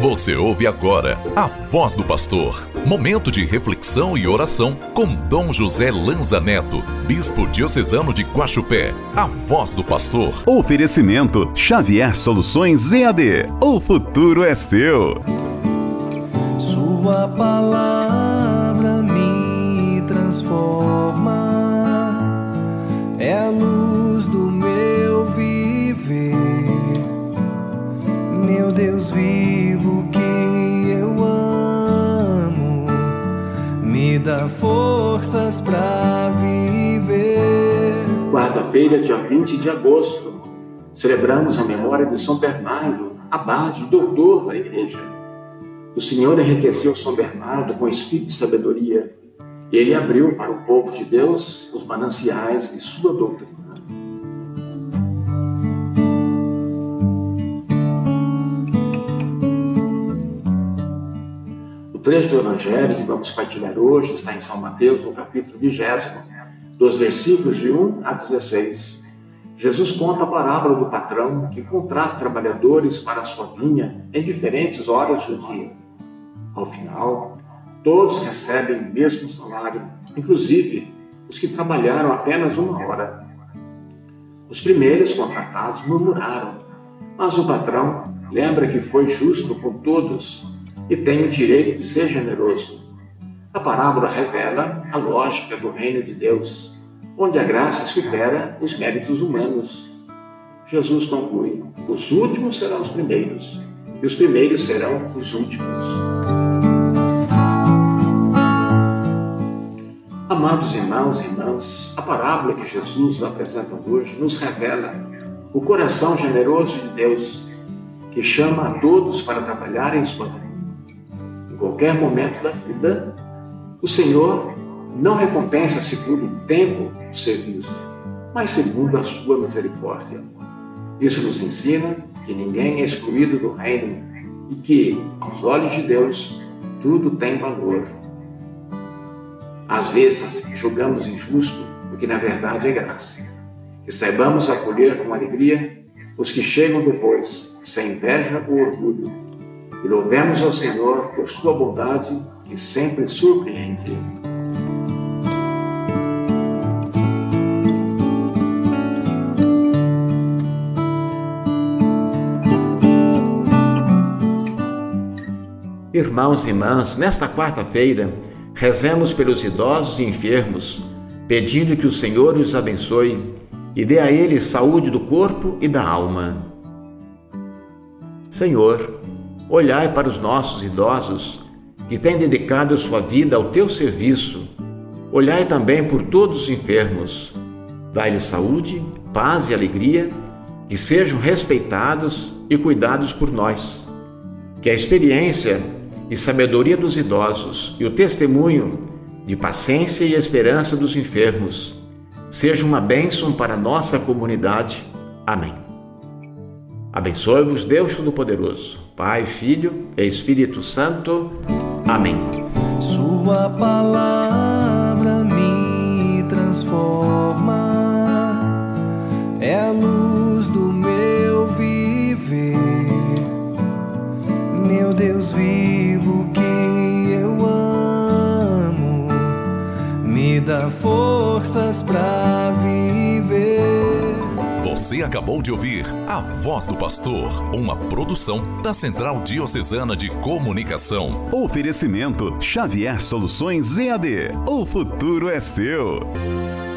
Você ouve agora a Voz do Pastor. Momento de reflexão e oração com Dom José Lanza Neto, Bispo Diocesano de Guaxupé. A Voz do Pastor. Oferecimento Xavier Soluções EAD. O futuro é seu. Sua palavra me transforma, é a luz do meu viver. Meu Deus vivo que eu amo, me dá forças pra viver. Quarta-feira, dia 20 de agosto, celebramos a memória de São Bernardo, abade, doutor da Igreja. O Senhor enriqueceu São Bernardo com espírito de sabedoria e ele abriu para o povo de Deus os mananciais de sua doutrina. O trecho do Evangelho que vamos partilhar hoje está em São Mateus, no capítulo 20, dos versículos de 1 a 16. Jesus conta a parábola do patrão que contrata trabalhadores para a sua vinha em diferentes horas do dia. Ao final, todos recebem o mesmo salário, inclusive os que trabalharam apenas uma hora. Os primeiros contratados murmuraram, mas o patrão lembra que foi justo com todos e tem o direito de ser generoso. A parábola revela a lógica do reino de Deus, onde a graça supera os méritos humanos. Jesus conclui: os últimos serão os primeiros, e os primeiros serão os últimos. Amados irmãos e irmãs, a parábola que Jesus apresenta hoje nos revela o coração generoso de Deus, que chama a todos para trabalhar em sua vida. Em qualquer momento da vida, o Senhor não recompensa segundo o tempo do serviço, mas segundo a sua misericórdia. Isso nos ensina que ninguém é excluído do reino e que, aos olhos de Deus, tudo tem valor. Às vezes, julgamos injusto o que na verdade é graça. Que saibamos acolher com alegria os que chegam depois, sem inveja ou orgulho. E louvemos ao Senhor por sua bondade que sempre surpreende. Irmãos e irmãs, nesta quarta-feira, rezemos pelos idosos e enfermos, pedindo que o Senhor os abençoe e dê a eles saúde do corpo e da alma. Senhor, olhai para os nossos idosos que têm dedicado sua vida ao teu serviço. Olhai também por todos os enfermos. Dai-lhes saúde, paz e alegria, que sejam respeitados e cuidados por nós. Que a experiência e sabedoria dos idosos e o testemunho de paciência e esperança dos enfermos seja uma bênção para a nossa comunidade. Amém. Abençoe-vos Deus Todo-Poderoso, Pai, Filho e Espírito Santo. Amém. Sua palavra me transforma, é a luz do meu viver. Meu Deus vivo que eu amo, me dá forças pra viver. Você acabou de ouvir A Voz do Pastor, uma produção da Central Diocesana de Comunicação. Oferecimento Xavier Soluções EAD. O futuro é seu.